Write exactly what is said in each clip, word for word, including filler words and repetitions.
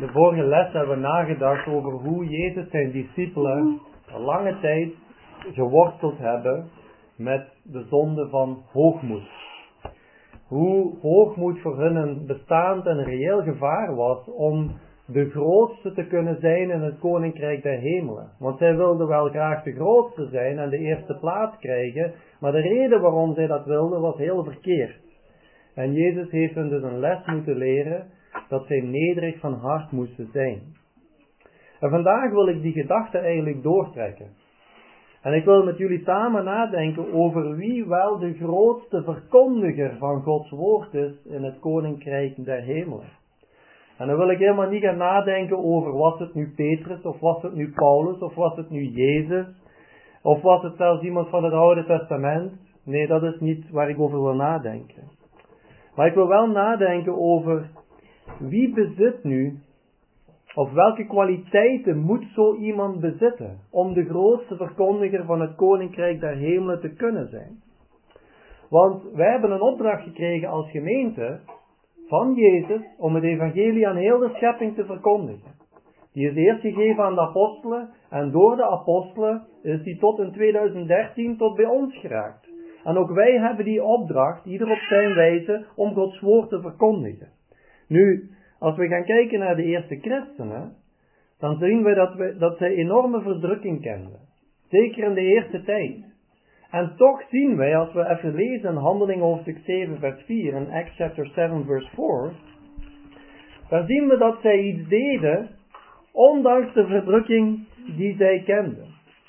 De vorige les hebben we nagedacht over hoe Jezus zijn discipelen een lange tijd geworsteld hebben met de zonde van hoogmoed. Hoe hoogmoed voor hun een bestaand en reëel gevaar was om de grootste te kunnen zijn in het koninkrijk der hemelen. Want zij wilden wel graag de grootste zijn en de eerste plaats krijgen, maar de reden waarom zij dat wilden was heel verkeerd. En Jezus heeft hen dus een les moeten leren dat zij nederig van hart moesten zijn. En vandaag wil ik die gedachte eigenlijk doortrekken. En ik wil met jullie samen nadenken over wie wel de grootste verkondiger van Gods woord is in het koninkrijk der hemelen. En dan wil ik helemaal niet gaan nadenken over was het nu Petrus, of was het nu Paulus, of was het nu Jezus, of was het zelfs iemand van het Oude Testament. Nee, dat is niet waar ik over wil nadenken. Maar ik wil wel nadenken over wie bezit nu, of welke kwaliteiten moet zo iemand bezitten om de grootste verkondiger van het koninkrijk der hemelen te kunnen zijn. Want wij hebben een opdracht gekregen als gemeente van Jezus om het evangelie aan heel de schepping te verkondigen. Die is eerst gegeven aan de apostelen en door de apostelen is die tot in tweeduizend dertien tot bij ons geraakt. En ook wij hebben die opdracht, ieder op zijn wijze, om Gods woord te verkondigen. Nu, als we gaan kijken naar de eerste christenen, dan zien we dat, we dat zij enorme verdrukking kenden. Zeker in de eerste tijd. En toch zien wij, als we even lezen in Handelingen hoofdstuk zeven vers vier en Acts chapter seven verse four, dan zien we dat zij iets deden, ondanks de verdrukking die zij kenden.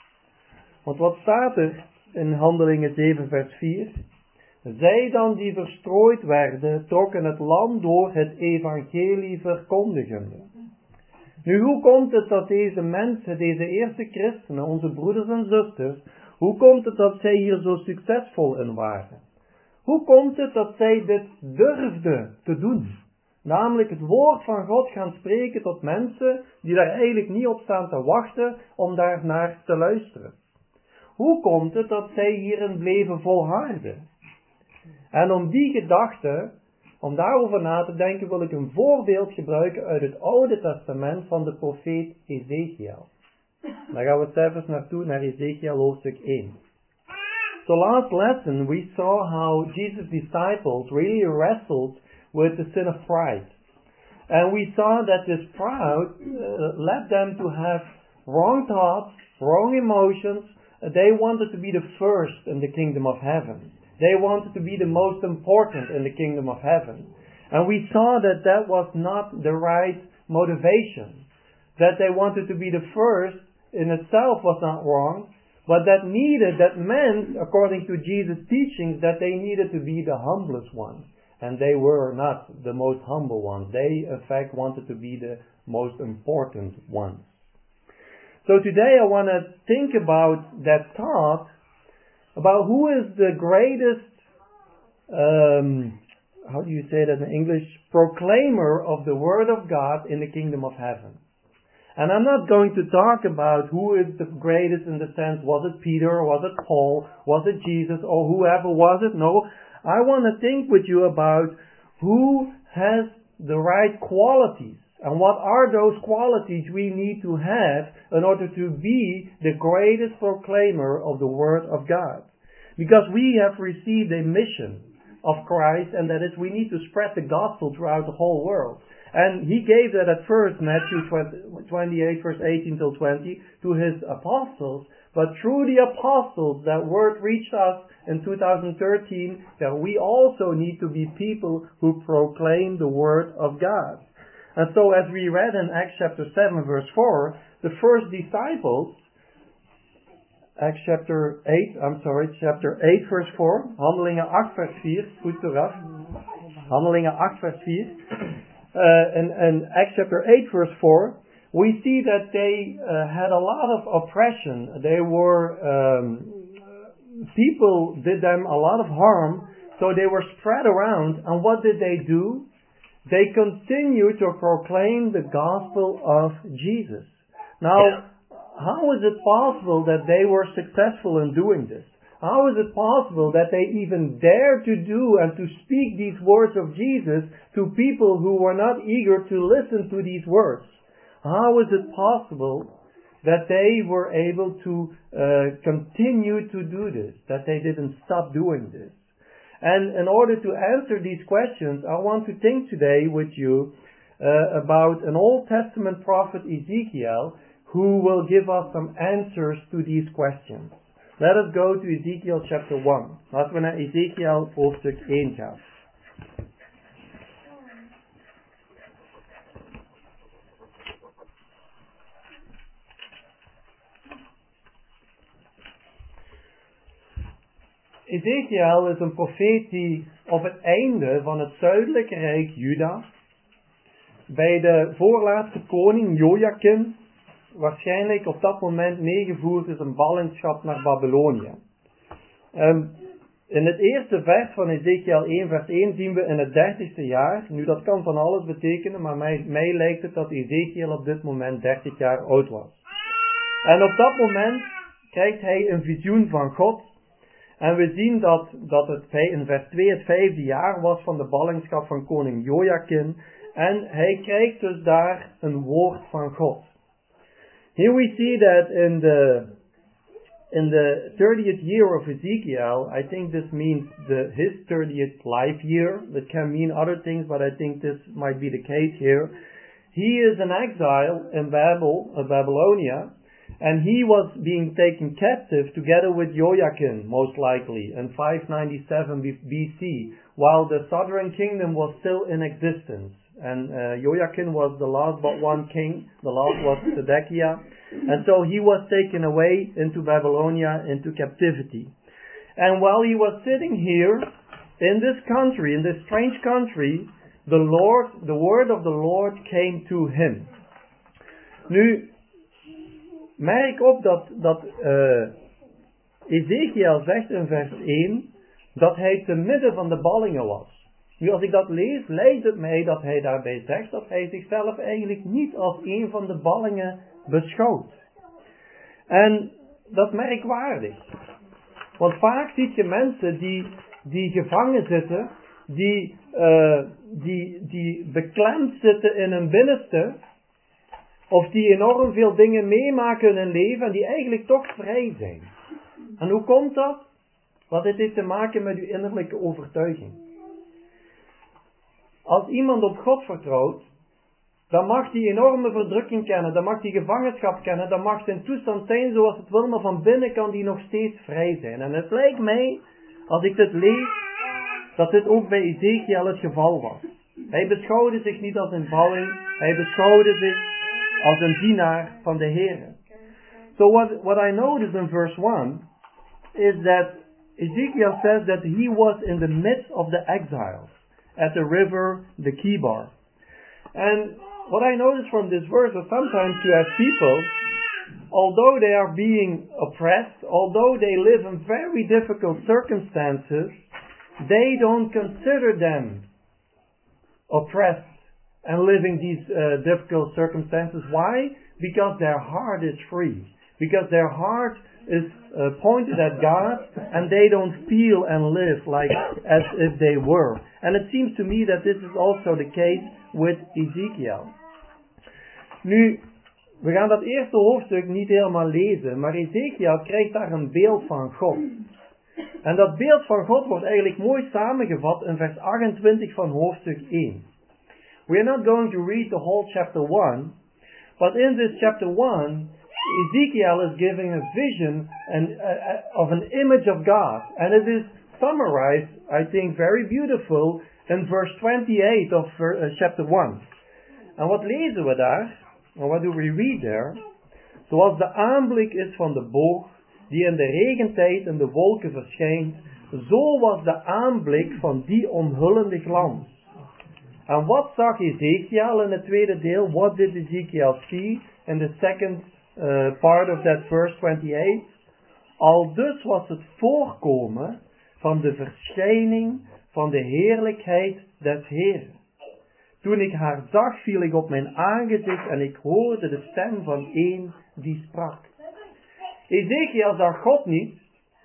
Want wat staat er in Handelingen zeven vers vier? Zij dan die verstrooid werden, trokken het land door het evangelie verkondigende. Nu, hoe komt het dat deze mensen, deze eerste christenen, onze broeders en zusters, hoe komt het dat zij hier zo succesvol in waren? Hoe komt het dat zij dit durfden te doen? Namelijk het woord van God gaan spreken tot mensen die daar eigenlijk niet op staan te wachten om daar naar te luisteren. Hoe komt het dat zij hierin bleven volharden? En om die gedachte, om daarover na te denken, wil ik een voorbeeld gebruiken uit het Oude Testament van de profeet Ezekiel. Daar gaan we zelfs naartoe, naar Ezekiel hoofdstuk één. So last lesson we saw how Jesus' disciples really wrestled with the sin of pride. And we saw that this pride uh, led them to have wrong thoughts, wrong emotions. They wanted to be the first in the kingdom of heaven. They wanted to be the most important in the kingdom of heaven. And we saw that that was not the right motivation. That they wanted to be the first in itself was not wrong, but that needed, that meant, according to Jesus' teachings, that they needed to be the humblest ones. And they were not the most humble ones. They, in fact, wanted to be the most important ones. So today I want to think about that thought, about who is the greatest, um, how do you say that in English, proclaimer of the word of God in the kingdom of heaven. And I'm not going to talk about who is the greatest in the sense, was it Peter, or was it Paul, was it Jesus, or whoever was it? No, I want to think with you about who has the right qualities. And what are those qualities we need to have in order to be the greatest proclaimer of the Word of God? Because we have received a mission of Christ, and that is we need to spread the gospel throughout the whole world. And He gave that at first, Matthew twenty-eight verse eighteen till twenty, to His apostles. But through the apostles, that word reached us in two thousand thirteen, that we also need to be people who proclaim the Word of God. And so as we read in Acts chapter seven verse four, the first disciples, Acts chapter eight, I'm sorry, chapter eight verse four, Handelingen eight vers vier, goed eraf, Handelingen eight vers vier, uh, and, and Acts chapter eight verse four, we see that they uh, had a lot of oppression. They were, um, people did them a lot of harm, so they were spread around, and what did they do? They continue to proclaim the gospel of Jesus. Now, how is it possible that they were successful in doing this? How is it possible that they even dare to do and to speak these words of Jesus to people who were not eager to listen to these words? How is it possible that they were able to uh, continue to do this, that they didn't stop doing this? And in order to answer these questions, I want to think today with you uh, about an Old Testament prophet Ezekiel, who will give us some answers to these questions. Let us go to Ezekiel chapter one. Laten we naar Ezekiel hoofdstuk één gaan. Ezekiel is een profeet die op het einde van het zuidelijke rijk Juda, bij de voorlaatste koning Jojakim, waarschijnlijk op dat moment meegevoerd is een ballingschap naar Babylonië. Um, in het eerste vers van Ezekiel één vers één zien we in het dertigste jaar, nu dat kan van alles betekenen, maar mij, mij lijkt het dat Ezekiel op dit moment dertig jaar oud was. En op dat moment krijgt hij een visioen van God. En we zien dat, dat het in vers twee het vijfde jaar was van de ballingschap van koning Jojakim. En hij krijgt dus daar een woord van God. Here we see that in the in the thirtieth year of Ezekiel, I think this means the his thirtieth life year. That can mean other things, but I think this might be the case here. He is an exile in Babel, uh, Babylonia. And he was being taken captive together with Joachim, most likely, in five ninety-seven B C, while the southern kingdom was still in existence. And uh, Joachim was the last but one king, the last was Zedekiah. And so he was taken away into Babylonia, into captivity. And while he was sitting here, in this country, in this strange country, the Lord, the word of the Lord came to him. Nu, merk op dat, dat uh, Ezekiel zegt in vers één dat hij te midden van de ballingen was. Nu als ik dat lees, lijkt het mij dat hij daarbij zegt dat hij zichzelf eigenlijk niet als een van de ballingen beschouwt. En dat is merkwaardig. Want vaak zie je mensen die, die gevangen zitten, die, uh, die, die beklemd zitten in hun binnenste, of die enorm veel dingen meemaken in hun leven en die eigenlijk toch vrij zijn. En hoe komt dat? Want het heeft te maken met uw innerlijke overtuiging. Als iemand op God vertrouwt, dan mag die enorme verdrukking kennen, dan mag die gevangenschap kennen, dan mag zijn toestand zijn zoals het wil, maar van binnen kan die nog steeds vrij zijn. En het lijkt mij, als ik dit lees, dat dit ook bij Ezekiel het geval was. Hij beschouwde zich niet als een balling, hij beschouwde zich als een dienaar van de Heer. So what, what I notice in verse one is that Ezekiel says that he was in the midst of the exiles at the river, the Kibar. And what I notice from this verse is sometimes you have people, although they are being oppressed, although they live in very difficult circumstances, they don't consider them oppressed and living these uh, difficult circumstances. Why? Because their heart is free. Because their heart is uh, pointed at God and they don't feel and live like as if they were. And it seems to me that this is also the case with Ezekiel. Nu, we gaan dat eerste hoofdstuk niet helemaal lezen, maar Ezekiel krijgt daar een beeld van God. En dat beeld van God wordt eigenlijk mooi samengevat in vers achtentwintig van hoofdstuk één. We are not going to read the whole chapter one, but in this chapter one, Ezekiel is giving a vision and, uh, of an image of God. And it is summarized, I think, very beautiful in verse twenty-eight of uh, chapter one. En wat lezen we daar? And what do we read there? Zoals de aanblik is van de boog, die in de regentijd in de wolken verschijnt, zo was de aanblik van die omhullende glans. En wat zag Ezekiel in het tweede deel? What did Ezekiel see in the second uh, part of that verse twenty-eight? Al dus was het voorkomen van de verschijning van de heerlijkheid des Heeren. Toen ik haar zag, viel ik op mijn aangezicht en ik hoorde de stem van een die sprak. Ezekiel zag God niet.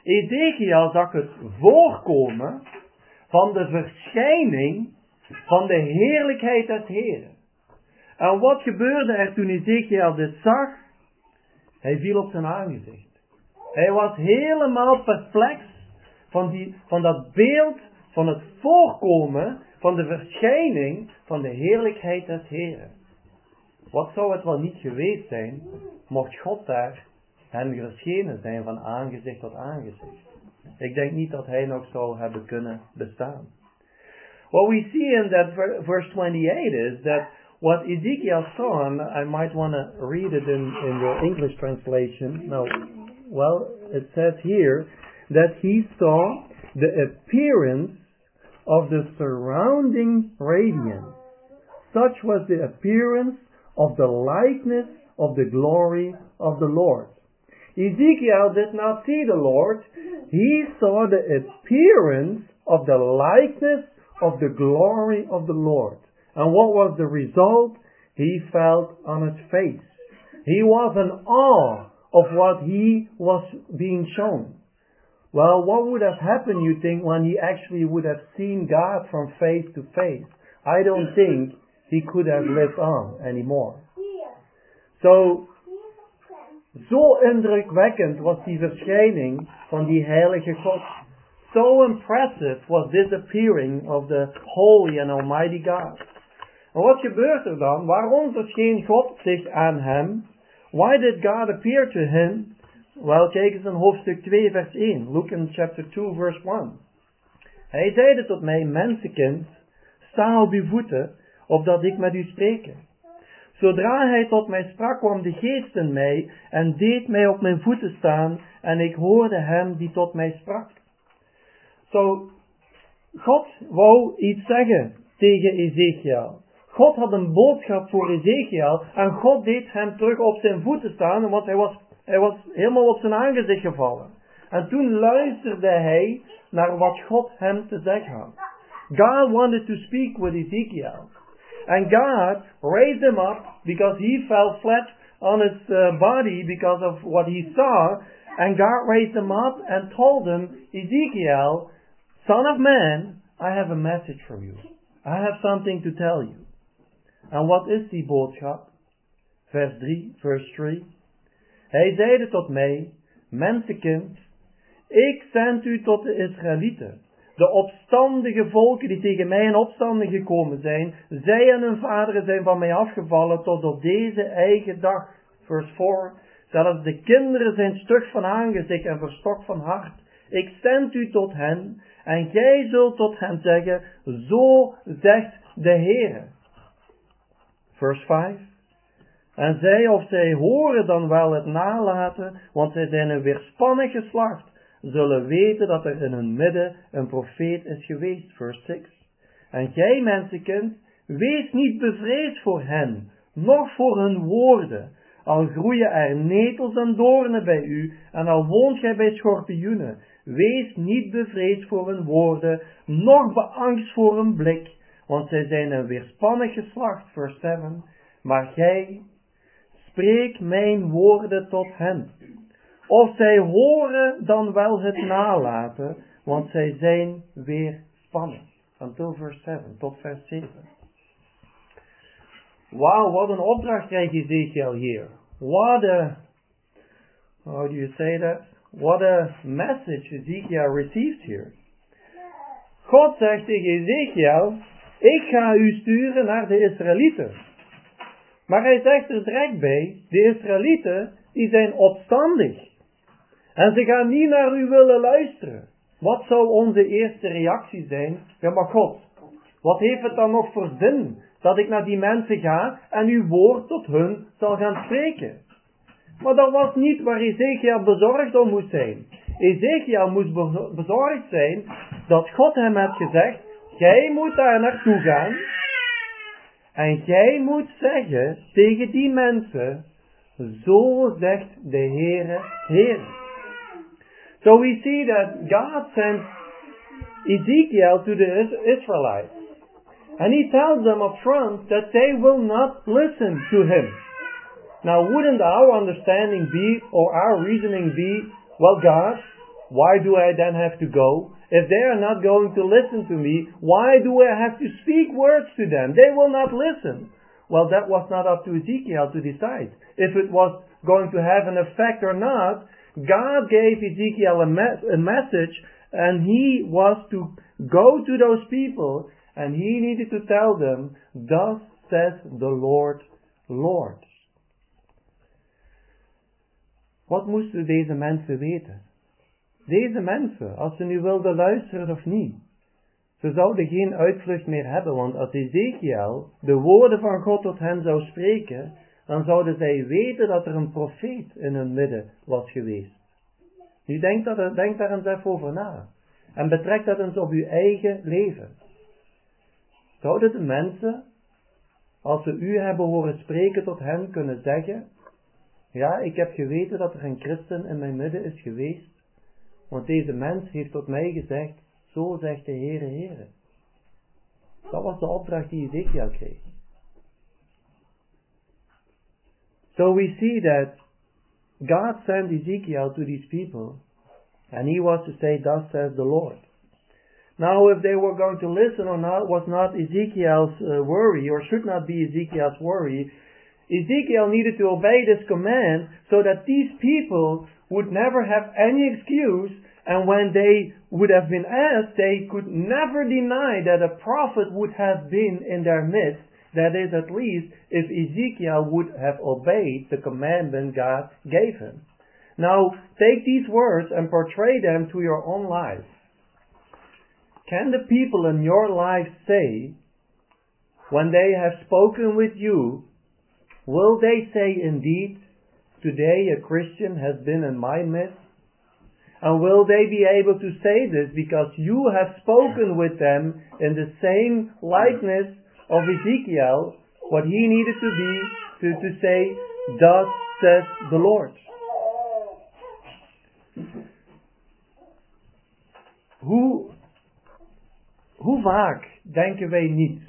Ezekiel zag het voorkomen van de verschijning van de heerlijkheid des Heren. En wat gebeurde er toen Ezekiel dit zag? Hij viel op zijn aangezicht. Hij was helemaal perplex van, die, van dat beeld van het voorkomen van de verschijning van de heerlijkheid des Heren. Wat zou het wel niet geweest zijn, mocht God daar hen verschenen zijn van aangezicht tot aangezicht. Ik denk niet dat hij nog zou hebben kunnen bestaan. What we see in that verse twenty-eight is that what Ezekiel saw, and I might want to read it in, in your English translation. Now, well, it says here that he saw the appearance of the surrounding radiance. Such was the appearance of the likeness of the glory of the Lord. Ezekiel did not see the Lord. He saw the appearance of the likeness of the glory of the Lord. And what was the result? He fell on his face. He was in awe of what he was being shown. Well, what would have happened, you think, when he actually would have seen God from face to face? I don't think he could have lived on anymore. So, zo indrukwekkend was die verschijning van die heilige God. So impressive was this appearing of the holy and almighty God. En wat gebeurt er dan? Waarom verscheen God zich aan hem? Why did God appear to him? Wel, kijk eens in hoofdstuk twee vers één. Look in chapter two verse one. Hij zeide tot mij, mensenkind, sta op uw voeten, opdat ik met u spreke. Zodra hij tot mij sprak, kwam de geest in mij en deed mij op mijn voeten staan en ik hoorde hem die tot mij sprak. Zo, God wou iets zeggen tegen Ezekiel. God had een boodschap voor Ezekiel en God deed hem terug op zijn voeten staan, want hij was, hij was helemaal op zijn aangezicht gevallen. En toen luisterde hij naar wat God hem te zeggen had. God wanted to speak with Ezekiel. And God raised him up because he fell flat on his uh, body because of what he saw. And God raised him up and told him, Ezekiel, son of man, I have a message for you. I have something to tell you. En wat is die boodschap? Vers drie, vers drie. Hij zeide tot mij, mensenkind, ik zend u tot de Israëlieten, de opstandige volken die tegen mij in opstanding gekomen zijn. Zij en hun vaderen zijn van mij afgevallen tot op deze eigen dag. Vers vier. Zelfs de kinderen zijn stug van aangezicht en verstokt van hart. Ik zend u tot hen en gij zult tot hen zeggen, zo zegt de Heere. Vers vijf. En zij of zij horen dan wel het nalaten, want zij zijn een weerspannig geslacht, zullen weten dat er in hun midden een profeet is geweest. Vers zes. En gij, mensenkind, wees niet bevreesd voor hen, noch voor hun woorden. Al groeien er netels en doornen bij u, en al woont gij bij schorpioenen. Wees niet bevreesd voor hun woorden, noch beangst voor hun blik, want zij zijn een weerspannig geslacht. Vers zeven. Maar gij, spreek mijn woorden tot hen. Of zij horen dan wel het nalaten, want zij zijn weerspannig. Until verse seven, tot vers zeven. Wauw, wat een opdracht krijgt Ezekiel hier. What a, how do you say that? What a message Ezekiel received here. God zegt tegen Ezekiel, ik ga u sturen naar de Israëlieten. Maar hij zegt er direct bij, de Israëlieten, die zijn opstandig. En ze gaan niet naar u willen luisteren. Wat zou onze eerste reactie zijn? Ja, maar God, wat heeft het dan nog voor zin dat ik naar die mensen ga en uw woord tot hun zal gaan spreken? Maar dat was niet waar Ezekiel bezorgd om moest zijn. Ezekiel moest bezorgd zijn dat God hem had gezegd, jij moet daar naartoe gaan en jij moet zeggen tegen die mensen, zo zegt de Heere, Heer. So we see that God sent Ezekiel to the Israelites. And he tells them up front that they will not listen to him. Now wouldn't our understanding be, or our reasoning be, well God, why do I then have to go? If they are not going to listen to me, why do I have to speak words to them? They will not listen. Well, that was not up to Ezekiel to decide. If it was going to have an effect or not, God gave Ezekiel a, me- a message, and he was to go to those people, and he needed to tell them, thus says the Lord, Lord. Wat moesten deze mensen weten? Deze mensen, als ze nu wilden luisteren of niet, ze zouden geen uitvlucht meer hebben, want als Ezekiel de woorden van God tot hen zou spreken, dan zouden zij weten dat er een profeet in hun midden was geweest. Nu denk, dat, denk daar eens even over na. En betrek dat eens op uw eigen leven. Zouden de mensen, als ze u hebben horen spreken tot hen, kunnen zeggen, ja, ik heb geweten dat er een christen in mijn midden is geweest, want deze mens heeft tot mij gezegd, zo zegt de Heere, Heere. Dat was de opdracht die Ezekiel kreeg. So we see that God sent Ezekiel to these people, and he was to say, thus says the Lord. Now, if they were going to listen or not, was not Ezekiel's uh, worry, or should not be Ezekiel's worry. Ezekiel needed to obey this command so that these people would never have any excuse, and when they would have been asked, they could never deny that a prophet would have been in their midst. That is, at least, if Ezekiel would have obeyed the commandment God gave him. Now, take these words and portray them to your own life. Can the people in your life say, when they have spoken with you, will they say indeed, today a Christian has been in my midst? And will they be able to say this because you have spoken with them in the same likeness of Ezekiel, what he needed to be, to, to say, thus says the Lord. Hoe, hoe vaak denken wij niet?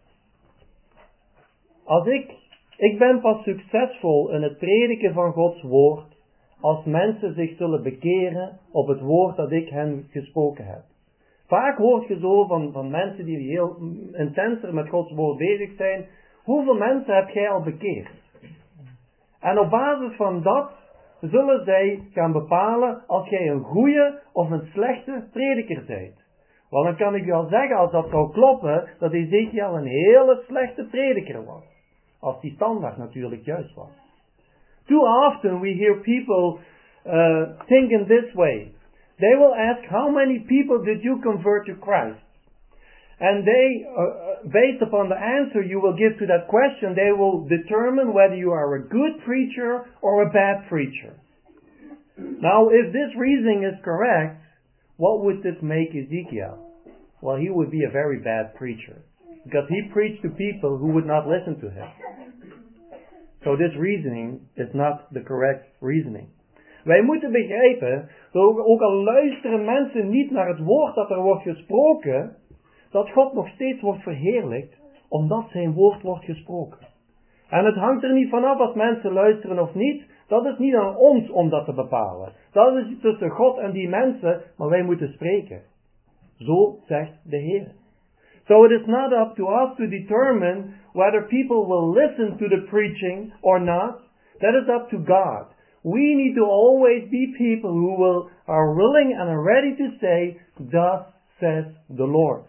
Als ik, ik ben pas succesvol in het prediken van Gods woord, als mensen zich zullen bekeren op het woord dat ik hen gesproken heb. Vaak hoort je zo van, van mensen die heel intenser met Gods woord bezig zijn. Hoeveel mensen heb jij al bekeerd? En op basis van dat zullen zij gaan bepalen als jij een goede of een slechte prediker bent. Want dan kan ik je al zeggen, als dat zou kloppen, dat Ezekiel een hele slechte prediker was. Als die standaard natuurlijk juist was. Too often we hear people uh, think in this way. They will ask, how many people did you convert to Christ? And they, uh, based upon the answer you will give to that question, they will determine whether you are a good preacher or a bad preacher. Now, if this reasoning is correct, what would this make Ezekiel? Well, he would be a very bad preacher. Because he preached to people who would not listen to him. So this reasoning is not the correct reasoning. Wij moeten begrijpen, dat ook al luisteren mensen niet naar het woord dat er wordt gesproken, dat God nog steeds wordt verheerlijkt, omdat zijn woord wordt gesproken. En het hangt er niet vanaf of mensen luisteren of niet, dat is niet aan ons om dat te bepalen. Dat is tussen God en die mensen, maar wij moeten spreken. Zo zegt de Heer. So it is not up to us to determine whether people will listen to the preaching or not. That is up to God. We need to always be people who will, are willing and are ready to say, thus says the Lord.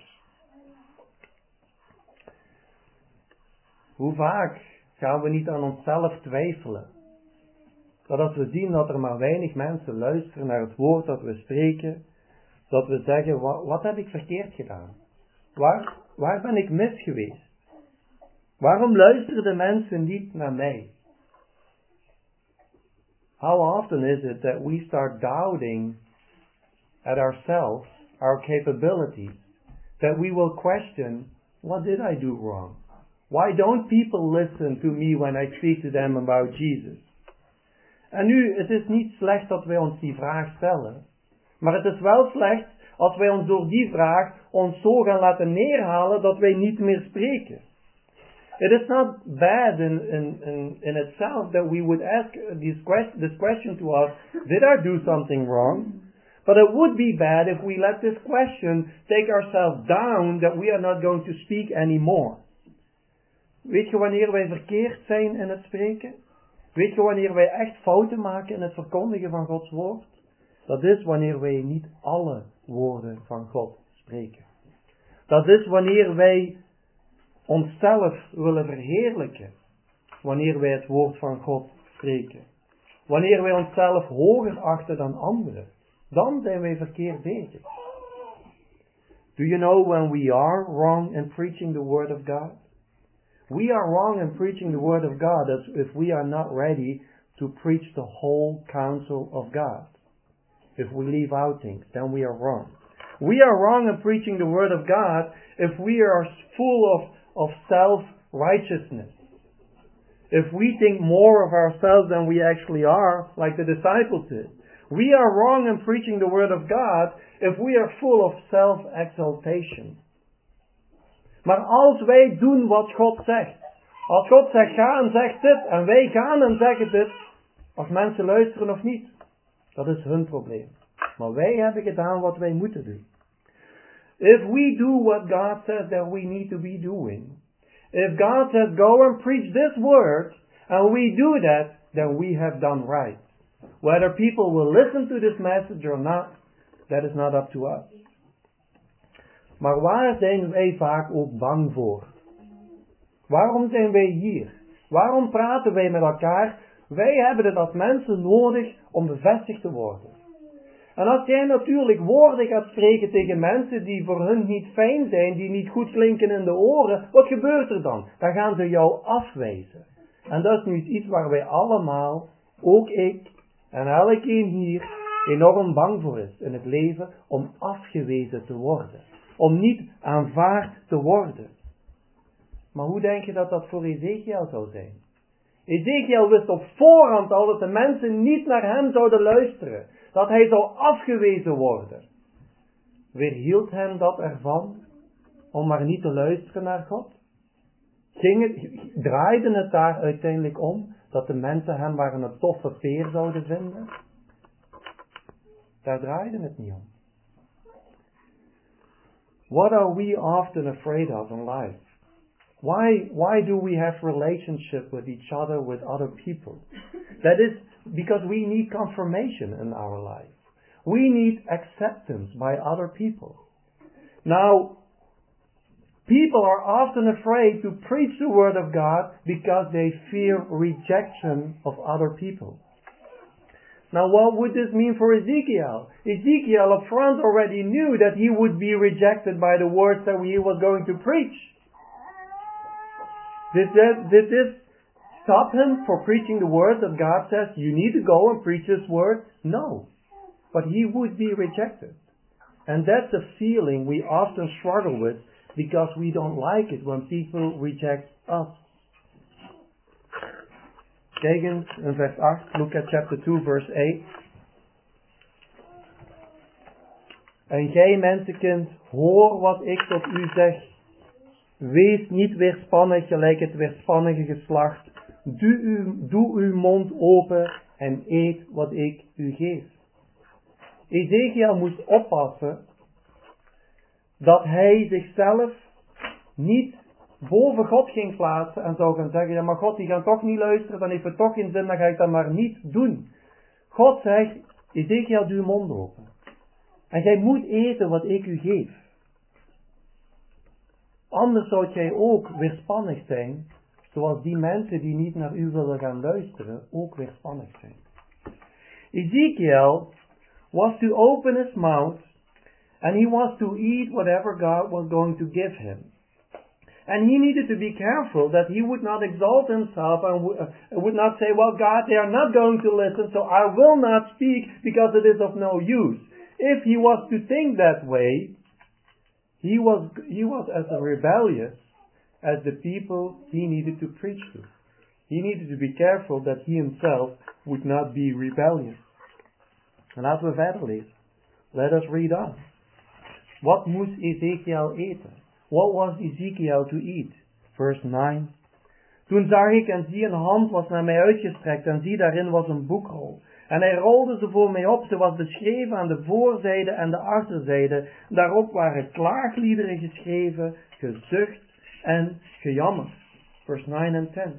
Hoe vaak gaan we niet aan onszelf twijfelen? Dat als we zien dat er maar weinig mensen luisteren naar het woord dat we spreken, dat we zeggen, wat, wat heb ik verkeerd gedaan? Waar, waar ben ik mis geweest? Waarom luisteren de mensen niet naar mij? How often is it that we start doubting at ourselves, our capabilities, that we will question, what did I do wrong? Why don't people listen to me when I speak to them about Jesus? En nu, het is niet slecht dat wij ons die vraag stellen, maar het is wel slecht als wij ons door die vraag ons zo gaan laten neerhalen dat wij niet meer spreken. It is not bad in, in, in, in itself that we would ask this question, this question to us, did I do something wrong? But it would be bad if we let this question take ourselves down that we are not going to speak anymore. Weet je wanneer wij verkeerd zijn in het spreken? Weet je wanneer wij echt fouten maken in het verkondigen van Gods woord? Dat is wanneer wij niet alle woorden van God spreken. Dat is wanneer wij onszelf willen verheerlijken. Wanneer wij het woord van God spreken. Wanneer wij onszelf hoger achten dan anderen. Dan zijn wij verkeerd bezig. Do you know when we are wrong in preaching the word of God? We are wrong in preaching the word of God as if we are not ready to preach the whole counsel of God. If we leave out things, then we are wrong. We are wrong in preaching the word of God if we are full of, of self-righteousness. If we think more of ourselves than we actually are, like the disciples did. We are wrong in preaching the word of God if we are full of self-exaltation. Maar als wij doen wat God zegt. Als God zegt ga en zegt dit en wij gaan en zeggen dit. Of mensen luisteren of niet. Dat is hun probleem. Maar wij hebben gedaan wat wij moeten doen. If we do what God says that we need to be doing. If God says go and preach this word. And we do that. Then we have done right. Whether people will listen to this message or not. That is not up to us. Maar waar zijn wij vaak ook bang voor? Waarom zijn wij hier? Waarom praten wij met elkaar? Wij hebben het als mensen nodig om bevestigd te worden. En als jij natuurlijk woorden gaat spreken tegen mensen die voor hun niet fijn zijn, die niet goed klinken in de oren, wat gebeurt er dan? Dan gaan ze jou afwijzen. En dat is nu iets waar wij allemaal, ook ik en elkeen hier, enorm bang voor is in het leven om afgewezen te worden. Om niet aanvaard te worden. Maar hoe denk je dat dat voor Ezekiel zou zijn? Ezekiel wist op voorhand al dat de mensen niet naar hem zouden luisteren. Dat hij zou afgewezen worden. Weerhield hem dat ervan om maar niet te luisteren naar God? Ging het, draaide het daar uiteindelijk om dat de mensen hem maar een toffe peer zouden vinden? Daar draaide het niet om. What are we often afraid of in life? Why, why do we have relationship with each other, with other people? That is because we need confirmation in our life. We need acceptance by other people. Now, people are often afraid to preach the word of God because they fear rejection of other people. Now what would this mean for Ezekiel? Ezekiel up front already knew that he would be rejected by the words that he was going to preach. Did, that, did this stop him for preaching the word that God says you need to go and preach this word? No. But he would be rejected. And that's a feeling we often struggle with because we don't like it when people reject us. Kijk eens in vers acht, look at chapter two verse eight. En gij mensenkind, hoor wat ik tot u zeg. Wees niet weerspannig gelijk het weerspannige geslacht. Doe, u, doe uw mond open en eet wat ik u geef. Ezekiel moest oppassen dat hij zichzelf niet boven God ging plaatsen en zou gaan zeggen, ja maar God die gaat toch niet luisteren, dan heeft het toch geen zin, dan ga ik dat maar niet doen. God zegt, Ezekiel doe je mond open. En jij moet eten wat ik u geef. Anders zou jij ook weerspannig zijn, zoals die mensen die niet naar u willen gaan luisteren, ook weerspannig zijn. Ezekiel was to open his mouth and he was to eat whatever God was going to give him. And he needed to be careful that he would not exalt himself and w- uh, would not say, well, God, they are not going to listen, so I will not speak because it is of no use. If he was to think that way, he was, he was as rebellious as the people he needed to preach to. He needed to be careful that he himself would not be rebellious. En laten we verder lezen. Let us read on. Wat moest Ezekiel eten? What was Ezekiel to eat? Verse nine. Toen zag ik en zie een hand was naar mij uitgestrekt en zie daarin was een boekrol. En hij rolde ze voor mij op. Ze was beschreven aan de voorzijde en de achterzijde. Daarop waren klaagliederen geschreven, gezucht en gejammer. Vers nine en ten.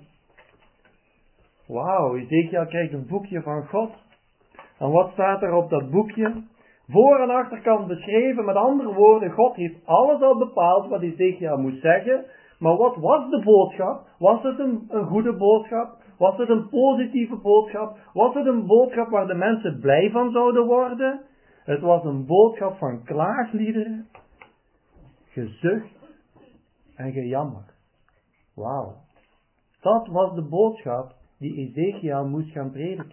Wauw, Ezekiel krijgt een boekje van God. En wat staat er op dat boekje? Voor- en achterkant beschreven, met andere woorden, God heeft alles al bepaald wat Ezekiel moest zeggen. Maar wat was de boodschap? Was het een, een goede boodschap? Was het een positieve boodschap? Was het een boodschap waar de mensen blij van zouden worden? Het was een boodschap van klaagliederen, gezucht en gejammer. Wauw. Dat was de boodschap die Ezekiel moest gaan prediken.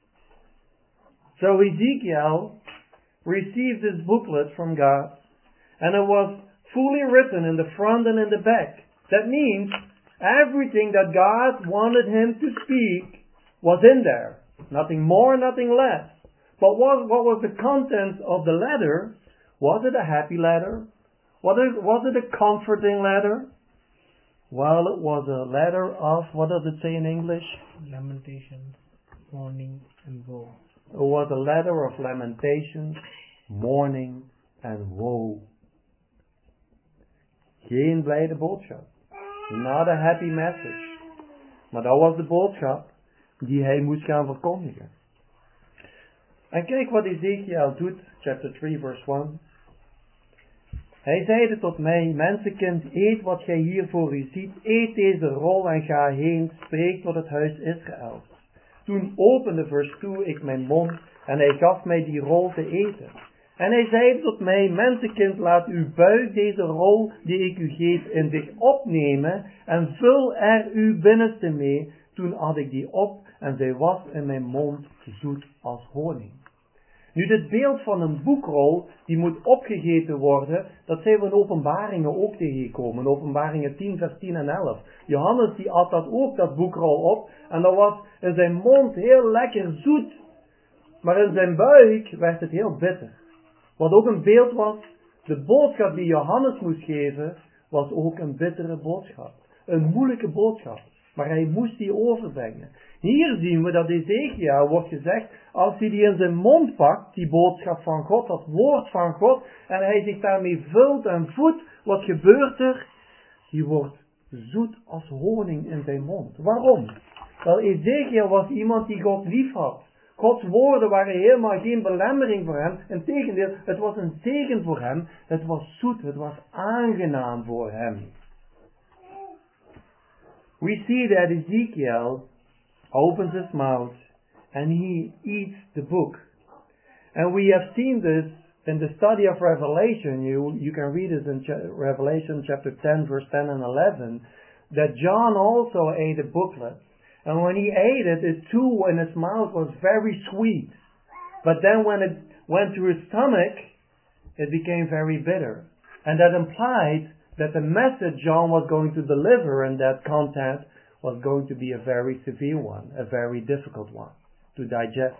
So Ezekiel received this booklet from God, and it was fully written in the front and in the back. That means everything that God wanted him to speak was in there. Nothing more, nothing less. But what, what was the content of the letter? Was it a happy letter? Was it, was it a comforting letter? Well, it was a letter of, what does it say in English? Lamentations, mourning and woe. It was a letter of lamentations, mourning and woe. Geen blijde boodschap. Not a happy message. Maar dat was de boodschap die hij moest gaan verkondigen. En kijk wat Ezekiel doet, chapter three verse one. Hij zeide tot mij, mensenkind, eet wat gij hier voor u ziet, eet deze rol en ga heen, spreek tot het huis Israël. Toen opende vers two ik mijn mond en hij gaf mij die rol te eten. En hij zeide tot mij, mensenkind, laat uw buik deze rol die ik u geef in zich opnemen en vul er uw binnenste mee. Toen had ik die op en zij was in mijn mond zoet als honing. Nu dit beeld van een boekrol die moet opgegeten worden, dat zijn we in Openbaringen ook tegengekomen. In Openbaringen tien vers tien en elf. Johannes die at dat ook, dat boekrol op, en dat was in zijn mond heel lekker zoet. Maar in zijn buik werd het heel bitter. Wat ook een beeld was, de boodschap die Johannes moest geven, was ook een bittere boodschap. Een moeilijke boodschap. Maar hij moest die overbrengen. Hier zien we dat Ezekiel wordt gezegd, als hij die in zijn mond pakt, die boodschap van God, dat woord van God, en hij zich daarmee vult en voedt, wat gebeurt er? Die wordt zoet als honing in zijn mond. Waarom? Wel, Ezekiel was iemand die God lief had. Gods woorden waren helemaal geen belemmering voor hem. Integendeel, het was een zegen voor hem. Het was zoet, het was aangenaam voor hem. We see that Ezekiel opens his mouth and he eats the book. And we have seen this in the study of Revelation. You, you can read it in Revelation chapter ten, verse ten and eleven, that John also ate a booklet. And when he ate it, it too in his mouth was very sweet. But then when it went to his stomach, it became very bitter. And that implied that the message John was going to deliver in that content was going to be a very severe one, a very difficult one to digest.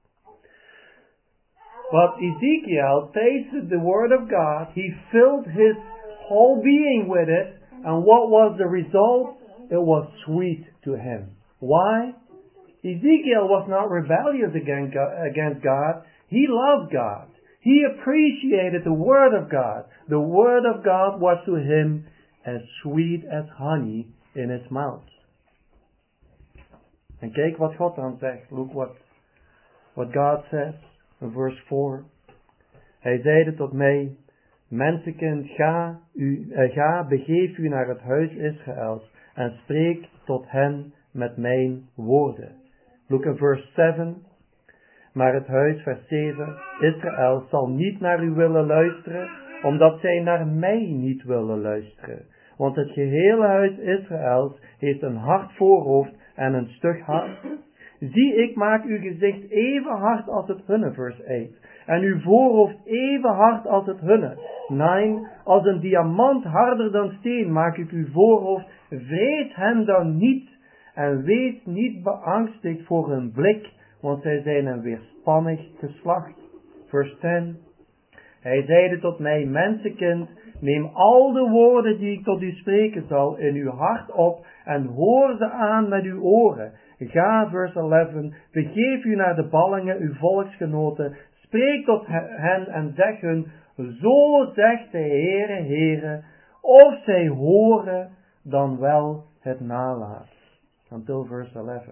But Ezekiel tasted the word of God, he filled his whole being with it, and what was the result? It was sweet to him. Why? Ezekiel was not rebellious against God, he loved God. He appreciated the word of God. The word of God was to him as sweet as honey in his mouth. En kijk wat God dan zegt. Look what, what God says in verse four. Hij zeide tot mij, mensenkind, ga, u, uh, ga, begeef u naar het huis Israëls en spreek tot hen met mijn woorden. Look at verse seven. Maar het huis, vers zeven, Israël zal niet naar u willen luisteren, omdat zij naar mij niet willen luisteren. Want het gehele huis Israëls heeft een hard voorhoofd en een stug hart. Zie, ik maak uw gezicht even hard als het hunne, vers eight. En uw voorhoofd even hard als het hunne. nine. Als een diamant harder dan steen maak ik uw voorhoofd. Vrees hen dan niet. En wees niet beangstigd voor hun blik, want zij zijn een weerspannig geslacht. Vers ten. Hij zeide tot mij, mensenkind, neem al de woorden die ik tot u spreken zal in uw hart op en hoor ze aan met uw oren. Ga, vers elf, begeef u naar de ballingen, uw volksgenoten, spreek tot hen en zeg hun, zo zegt de Heere, Heere, of zij horen, dan wel het nalaat. Until verse elf.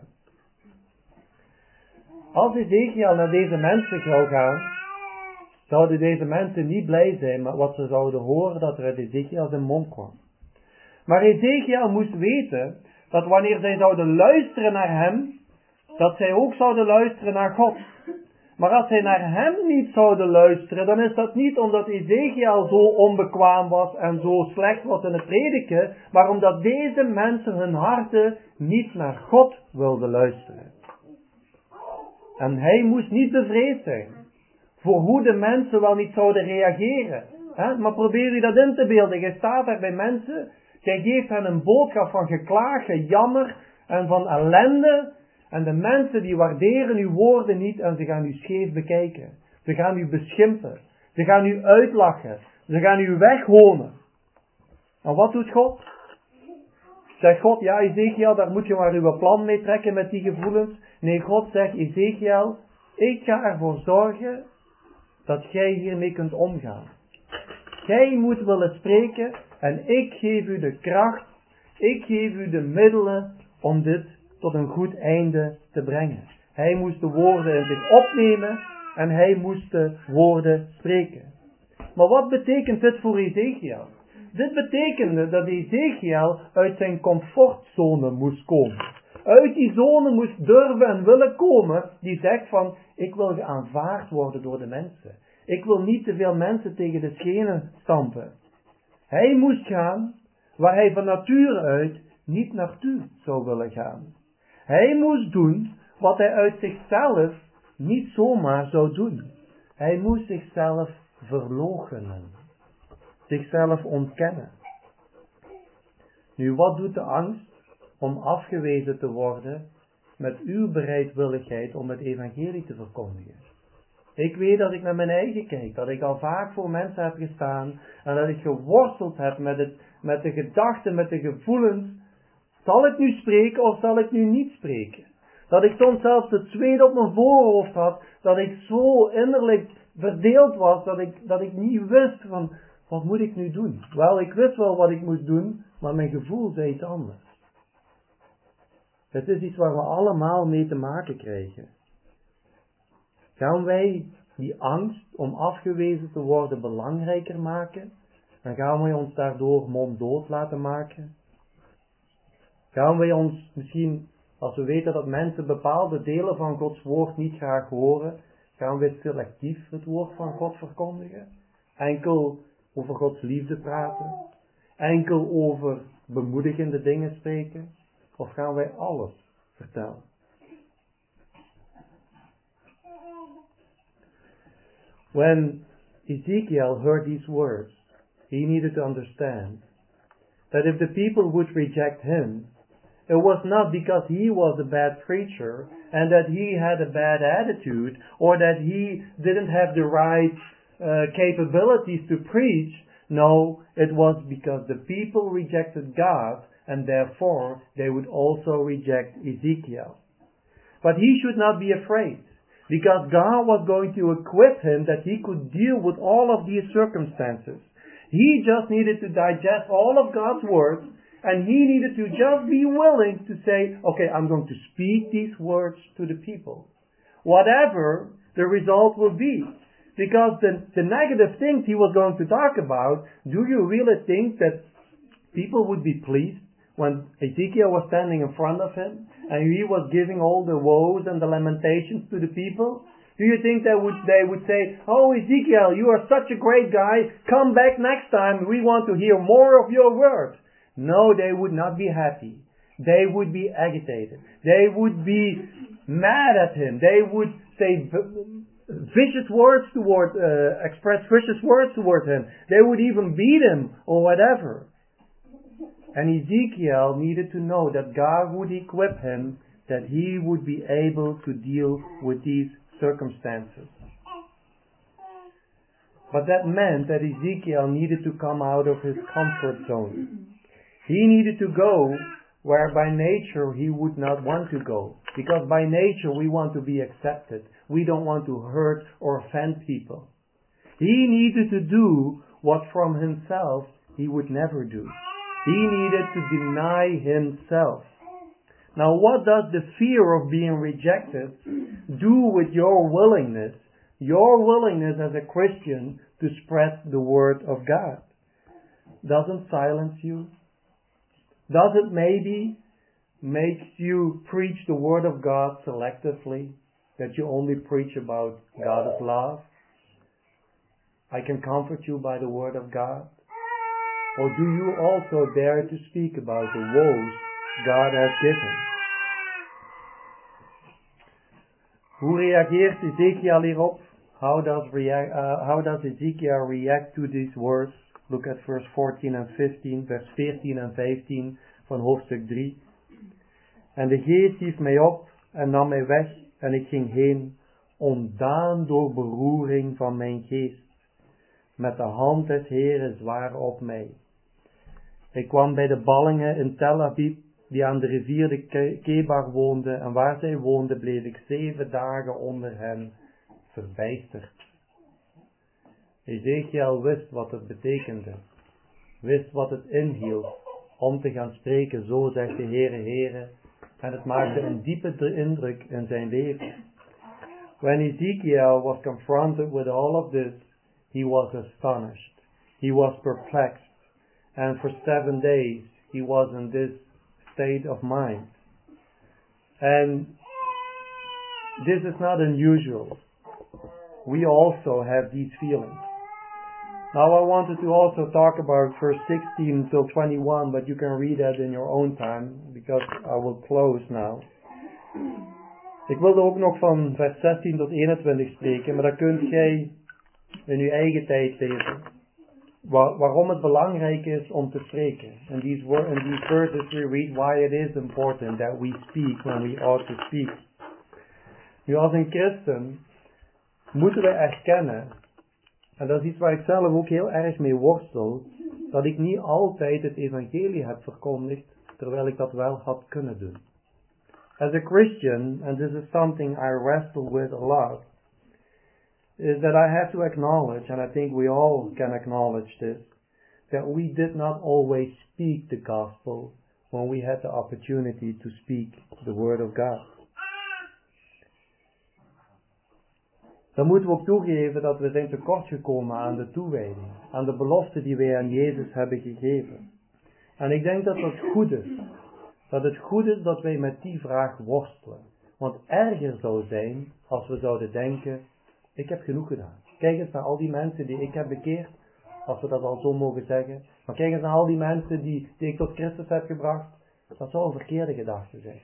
Als Ezekiel naar deze mensen zou gaan, zouden deze mensen niet blij zijn met wat ze zouden horen dat er uit Ezekiel zijn mond kwam. Maar Ezekiel moest weten dat wanneer zij zouden luisteren naar hem, dat zij ook zouden luisteren naar God. Maar als zij naar hem niet zouden luisteren, dan is dat niet omdat Ezekiel zo onbekwaam was en zo slecht was in het prediken, maar omdat deze mensen hun harten niet naar God wilden luisteren. En hij moest niet bevreesd zijn voor hoe de mensen wel niet zouden reageren. He? Maar probeer u dat in te beelden. Je staat daar bij mensen, jij geeft hen een boodschap van geklaag, gejammer en van ellende. En de mensen die waarderen uw woorden niet en ze gaan u scheef bekijken. Ze gaan u beschimpen. Ze gaan u uitlachen. Ze gaan u weghonen. En wat doet God? Zegt God, ja Ezekiel, daar moet je maar uw plan mee trekken met die gevoelens. Nee, God zegt, Ezekiel, ik ga ervoor zorgen dat jij hiermee kunt omgaan. Jij moet willen spreken en ik geef u de kracht, ik geef u de middelen om dit tot een goed einde te brengen. Hij moest de woorden in zich opnemen en hij moest de woorden spreken. Maar wat betekent dit voor Ezekiel? Dit betekende dat Ezekiel uit zijn comfortzone moest komen. Uit die zone moest durven en willen komen die zegt van, ik wil geaanvaard worden door de mensen. Ik wil niet te veel mensen tegen de schenen stampen. Hij moest gaan waar hij van nature uit niet naartoe zou willen gaan. Hij moest doen wat hij uit zichzelf niet zomaar zou doen. Hij moest zichzelf verloochenen. Zichzelf ontkennen. Nu, wat doet de angst om afgewezen te worden met uw bereidwilligheid om het evangelie te verkondigen? Ik weet dat ik naar mijn eigen kijk, dat ik al vaak voor mensen heb gestaan en dat ik geworsteld heb met, het, met de gedachten, met de gevoelens. Zal ik nu spreken of zal ik nu niet spreken? Dat ik soms zelfs het zweet op mijn voorhoofd had, dat ik zo innerlijk verdeeld was, dat ik, dat ik niet wist van, wat moet ik nu doen? Wel, ik wist wel wat ik moest doen, maar mijn gevoel zei iets anders. Het is iets waar we allemaal mee te maken krijgen. Gaan wij die angst om afgewezen te worden belangrijker maken? En gaan wij ons daardoor monddood laten maken? Gaan wij ons misschien, als we weten dat mensen bepaalde delen van Gods woord niet graag horen, gaan wij selectief het woord van God verkondigen? Enkel over Gods liefde praten? Enkel over bemoedigende dingen spreken? Of gaan wij alles vertellen? When Ezekiel heard these words, he needed to understand that if the people would reject him, it was not because he was a bad preacher and that he had a bad attitude or that he didn't have the right uh, capabilities to preach. No, it was because the people rejected God and therefore they would also reject Ezekiel. But he should not be afraid, because God was going to equip him that he could deal with all of these circumstances. He just needed to digest all of God's words, and he needed to just be willing to say, okay, I'm going to speak these words to the people. Whatever the result will be. Because the, the negative things he was going to talk about, do you really think that people would be pleased when Ezekiel was standing in front of him and he was giving all the woes and the lamentations to the people? Do you think they would, they would say, oh Ezekiel, you are such a great guy, come back next time, we want to hear more of your word? No, they would not be happy. They would be agitated. They would be mad at him. They would say vicious words toward, uh, express vicious words toward him. They would even beat him or whatever. And Ezekiel needed to know that God would equip him, that he would be able to deal with these circumstances. But that meant that Ezekiel needed to come out of his comfort zone. He needed to go where by nature he would not want to go. Because by nature we want to be accepted. We don't want to hurt or offend people. He needed to do what from himself he would never do. He needed to deny himself. Now what does the fear of being rejected do with your willingness, your willingness as a Christian to spread the word of God? Does it silence you? Does it maybe make you preach the word of God selectively? That you only preach about God's love? I can comfort you by the word of God. Or do you also dare to speak about the woes God has given? Hoe reageert Ezekiel hierop? How does, rea- uh, how does Ezekiel react to these words? Look at verse fourteen and fifteen, vers veertien en vijftien van hoofdstuk drie. En de geest hief mij op en nam mij weg en ik ging heen, ontdaan door beroering van mijn geest. Met de hand des Heeren zwaar op mij. Ik kwam bij de ballingen in Tel Aviv, die aan de rivier de Ke- Kebar woonden, en waar zij woonden bleef ik zeven dagen onder hen verbijsterd. Ezekiel wist wat het betekende, wist wat het inhield om te gaan spreken, zo zegt de Heere, Heere, en het maakte een diepe indruk in zijn leven. When Ezekiel was confronted with all of this, he was astonished, he was perplexed, and for seven days he was in this state of mind. And this is not unusual. We also have these feelings. Now I wanted to also talk about verse sixteen till twenty-one, but you can read that in your own time, because I will close now. Ik wilde ook nog van vers zestien tot eenentwintig spreken, maar dat kunt jij in uw eigen tijd lezen. Waar, waarom het belangrijk is om te spreken. In these, wor- in these verses we read why it is important that we speak when we ought to speak. Nu als een christen moeten we erkennen, en dat is iets waar ik zelf ook heel erg mee worstel, dat ik niet altijd het evangelie heb verkondigd, terwijl ik dat wel had kunnen doen. As a Christian, and this is something I wrestle with a lot, is that I have to acknowledge, and I think we all can acknowledge this, that we did not always speak the gospel when we had the opportunity to speak the word of God. Dan moeten we ook toegeven dat we zijn tekortgekomen aan de toewijding, aan de belofte die wij aan Jezus hebben gegeven. En ik denk dat het goed is, dat het goed is dat wij met die vraag worstelen. Want erger zou zijn als we zouden denken, ik heb genoeg gedaan. Kijk eens naar al die mensen die ik heb bekeerd, als we dat al zo mogen zeggen. Maar kijk eens naar al die mensen die, die ik tot Christus heb gebracht. Dat zou een verkeerde gedachte zijn.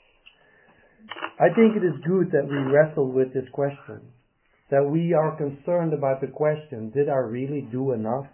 I think it is good that we wrestle with this question. That we are concerned about the question, did I really do enough?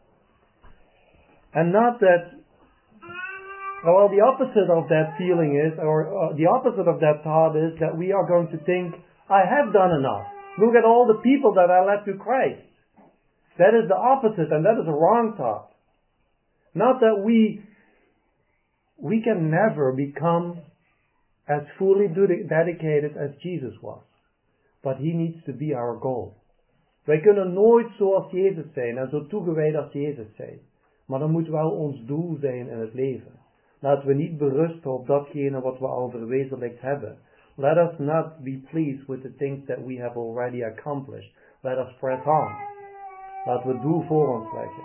And not that, well, the opposite of that feeling is, or uh, the opposite of that thought is that we are going to think, I have done enough. Look at all the people that I led to Christ. That is the opposite, and that is a wrong thought. Not that we, we can never become as fully dedicated as Jesus was. But he needs to be our goal. Wij kunnen nooit zoals Jezus zijn en zo toegewijd als Jezus zijn. Maar dan moet wel ons doel zijn in het leven. Laten we niet berusten op datgene wat we al verwezenlijkt hebben. Let us not be pleased with the things that we have already accomplished. Let us press on. Laten we het doel voor ons leggen.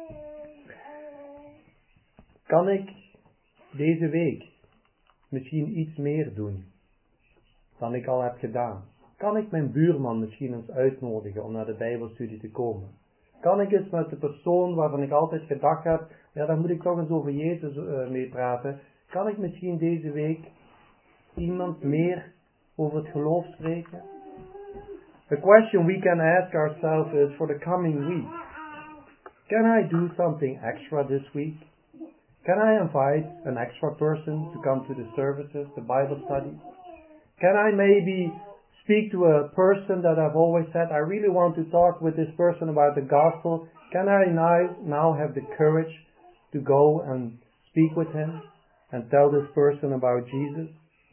Kan ik deze week misschien iets meer doen dan ik al heb gedaan? Kan ik mijn buurman misschien eens uitnodigen om naar de Bijbelstudie te komen? Kan ik eens met de persoon waarvan ik altijd gedacht heb, ja, daar moet ik toch eens over Jezus uh, mee praten. Kan ik misschien deze week iemand meer over het geloof spreken? A question we can ask ourselves is for the coming week. Can I do something extra this week? Can I invite an extra person to come to the services, the Bible studies? Can I maybe speak to a person that I've always said, I really want to talk with this person about the gospel, can I now, now have the courage to go and speak with him and tell this person about Jesus?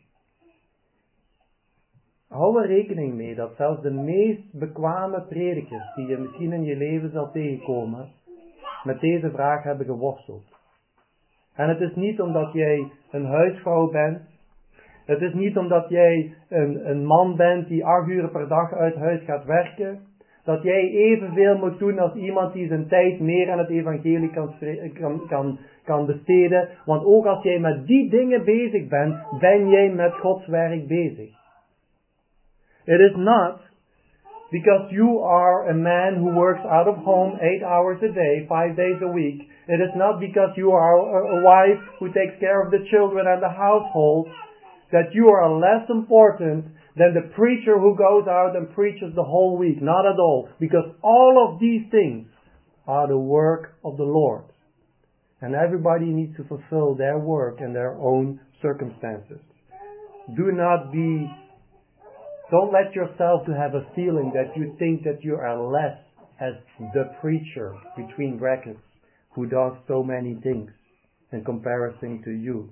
Hou er rekening mee dat zelfs de meest bekwame predikers die je misschien in je leven zal tegenkomen, met deze vraag hebben geworsteld. En het is niet omdat jij een huisvrouw bent, het is niet omdat jij een, een man bent die acht uur per dag uit huis gaat werken, dat jij evenveel moet doen als iemand die zijn tijd meer aan het evangelie kan, kan, kan, kan besteden. Want ook als jij met die dingen bezig bent, ben jij met Gods werk bezig. It is not because you are a man who works out of home eight hours a day, five days a week. It is not because you are a wife who takes care of the children and the household that you are less important than the preacher who goes out and preaches the whole week. Not at all. Because all of these things are the work of the Lord. And everybody needs to fulfill their work in their own circumstances. Do not be Don't let yourself to have a feeling that you think that you are less as the preacher, between brackets, who does so many things in comparison to you.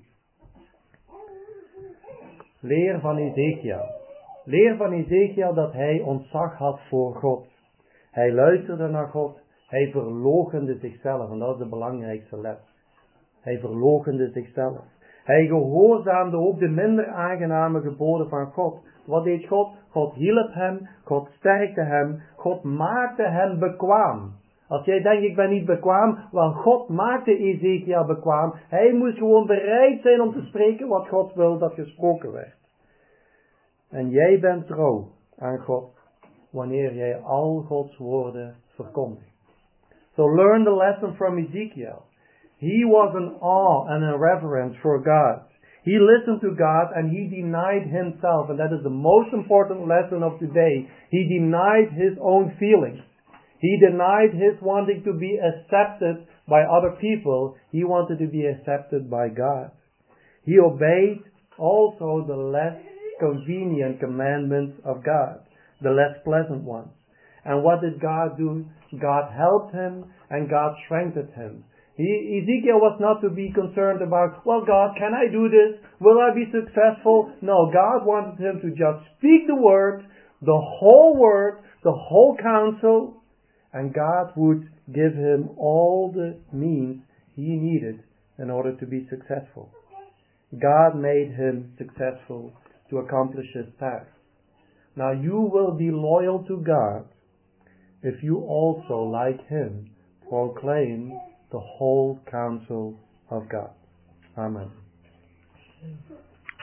Leer van Ezekiel. Leer van Ezekiel dat hij ontzag had voor God. Hij luisterde naar God. Hij verloochende zichzelf. En dat is de belangrijkste les. Hij verloochende zichzelf. Hij gehoorzaamde ook de minder aangename geboden van God. Wat deed God? God hielp hem, God sterkte hem, God maakte hem bekwaam. Als jij denkt, ik ben niet bekwaam, wel God maakte Ezekiel bekwaam. Hij moest gewoon bereid zijn om te spreken wat God wil dat gesproken werd. En jij bent trouw aan God, wanneer jij al Gods woorden verkondigt. So learn the lesson from Ezekiel. He was in awe and in reverence for God. He listened to God and he denied himself. And that is the most important lesson of today. He denied his own feelings. He denied his wanting to be accepted by other people. He wanted to be accepted by God. He obeyed also the less convenient commandments of God, the less pleasant ones. And what did God do? God helped him and God strengthened him. He, Ezekiel was not to be concerned about, well, God, can I do this? Will I be successful? No, God wanted him to just speak the word, the whole word, the whole counsel, and God would give him all the means he needed in order to be successful. God made him successful to accomplish his task. Now you will be loyal to God if you also, like him, proclaim the whole counsel of God. Amen.